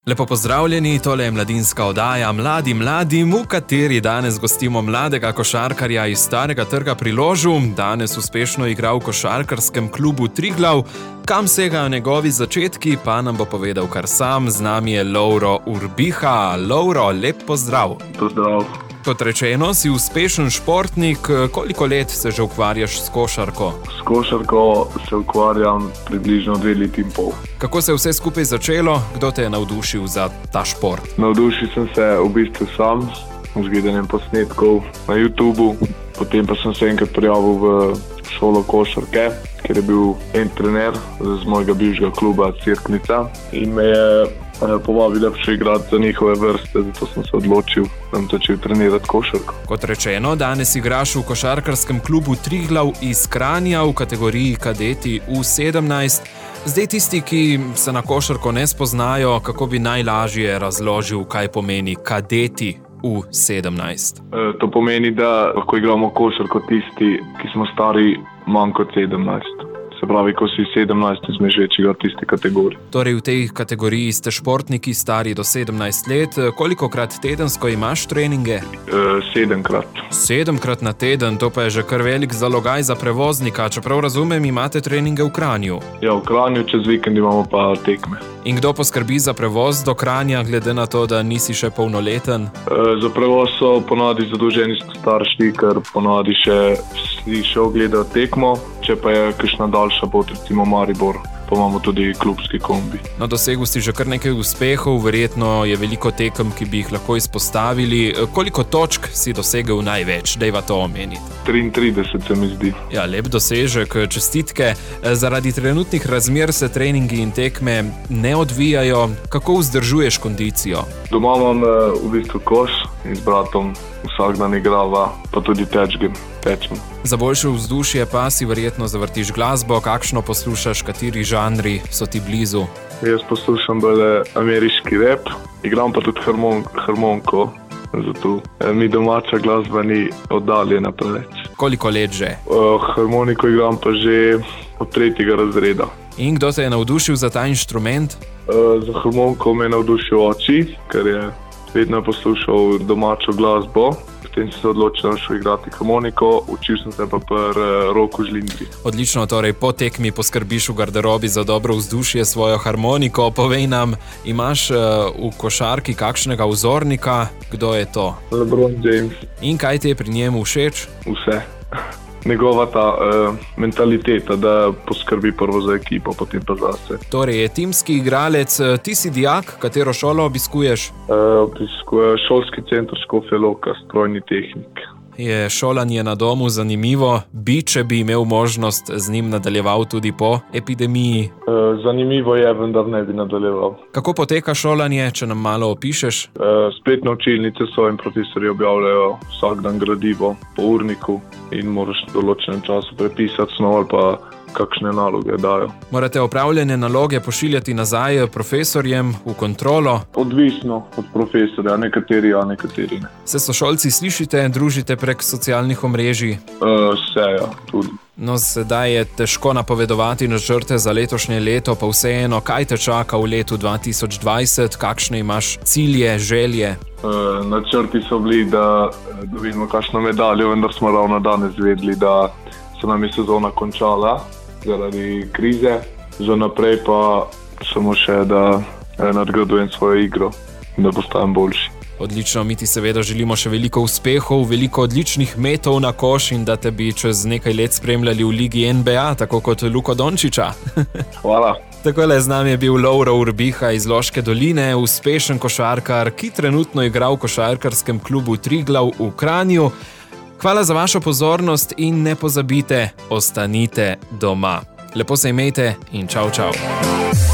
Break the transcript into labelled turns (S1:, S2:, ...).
S1: Lepo pozdravljeni, tole je mladinska oddaja Mladi mladim, v kateri danes gostimo mladega košarkarja iz Starega trga pri Ložu. Danes uspešno igra v košarkarskem klubu Triglav. Kam segajo njegovi začetki, pa nam bo povedal kar sam. Z nami je Lovro Urbiha. Lovro, lep pozdrav.
S2: Pozdrav.
S1: Kot rečeno, si uspešen športnik. Koliko let se že ukvarjaš s košarko?
S2: S košarko se ukvarjam približno 2 leti in pol.
S1: Kako se je vse skupaj začelo? Kdo te je navdušil za ta šport?
S2: Navdušil sem se v bistvu sam z gledanjem posnetkov na YouTubu. Potem pa sem se enkrat prijavil v šolo košarke, kjer je bil en trener z mojega bivšega kluba Cerknica in me je povabil, da bi še igrati za njihove vrste, zato sem se odločil, da bom začel trenirati košarko.
S1: Kot rečeno, danes igraš v košarkarskem klubu Triglav iz Kranja v kategoriji kadeti U17. Zdaj tisti, ki se na košarko ne spoznajo, kako bi najlažje razložil, kaj pomeni kadeti U17?
S2: To pomeni, da lahko igramo košarko tisti, ki smo stari manj kot 17. Se pravi, ko si 17, ne smeš več igrati tiste kategorije.
S1: Torej v tej kategoriji ste športniki stari do 17 let. Kolikokrat tedensko imaš treninge?
S2: 7-krat.
S1: 7-krat na teden, to pa je že kar velik zalogaj za prevoznika. Čeprav razumem, imate treninge v Kranju.
S2: Ja, v Kranju, čez vikend imamo pa tekme.
S1: In kdo poskrbi za prevoz do Kranja, glede na to, da nisi še polnoleten?
S2: Za prevoz so ponavadi zadolženi starši, ker ponavadi še ogledajo tekmo. Če pa je kakšna daljša pot, recimo Maribor, pa imamo tudi klubski kombi.
S1: No, dosegel si že kar nekaj uspehov, verjetno je veliko tekem, ki bi jih lahko izpostavili. Koliko točk si dosegel največ? Dejva to omeniti.
S2: 33 se mi zdi.
S1: Ja, lep dosežek, čestitke. Zaradi trenutnih razmer se treningi in tekme ne odvijajo. Kako vzdržuješ kondicijo?
S2: Doma imam v bistvu koš in z bratom vsak dan igrava, pa tudi tečemo.
S1: Za boljše vzdušje pa si verjetno zavrtiš glasbo. Kakšno poslušaš, kateri žanri so ti blizu?
S2: Jaz poslušam bolj ameriški rap, igram pa tudi harmoniko, zato mi domača glasba ni oddaljena preveč.
S1: Koliko let že?
S2: Harmoniko igram pa že od 3. razreda.
S1: In kdo te je navdušil za ta inštrument?
S2: Za harmoniko me je navdušil oči, ker je vedno poslušal domačo glasbo. Potem sem se odločil, da šel igrati harmoniko, učil sem se pa pri Roku Žlindri.
S1: Odlično, torej po tekmi poskrbiš v garderobi za dobro vzdušje svojo harmoniko. Povej nam, imaš v košarki kakšnega vzornika? Kdo je to?
S2: LeBron James.
S1: In kaj ti je pri njemu všeč?
S2: Vse. Njegova ta mentaliteta, da poskrbi prvo za ekipo, potem pa zase.
S1: Torej je timski igralec. Ti si dijak, katero šolo obiskuješ?
S2: Obiskujem šolski center Škofja Loka, strojni tehnik.
S1: Je šolanje na domu zanimivo? Če bi imel možnost z njim nadaljeval tudi po epidemiji?
S2: Zanimivo je, vendar ne bi nadaljeval.
S1: Kako poteka šolanje, če nam malo opišeš?
S2: Spletne učilnice so in profesorji objavljajo vsak dan gradivo po urniku in moraš v določenem času prepisati snov ali pa kakšne naloge dajo.
S1: Morate opravljene naloge pošiljati nazaj profesorjem v kontrolo?
S2: Odvisno od profesorja, nekateri ja, nekateri ne.
S1: Se sošolci slišite, družite prek socialnih omrežij?
S2: Se ja, tudi.
S1: No, sedaj je težko napovedovati načrte za letošnje leto, pa vseeno, kaj te čaka v letu 2020, kakšne imaš cilje, želje?
S2: Načrti so bili, da dobimo kakšno medaljo, vendar smo ravno danes vedeli, da se nam je sezona končala zaradi krize. Za naprej pa samo še, da nadgradujem svojo igro in da postanem boljši.
S1: Odlično, mi ti seveda želimo še veliko uspehov, veliko odličnih metov na koš in da te bi čez nekaj let spremljali v ligi NBA, tako kot Luko Dončiča.
S2: Hvala.
S1: Takole z nami je bil Lovro Urbiha iz Loške doline, uspešen košarkar, ki trenutno igra v košarkarskem klubu Triglav v Kranju. Hvala za vašo pozornost in ne pozabite, ostanite doma. Lepo se imejte in čau, čau.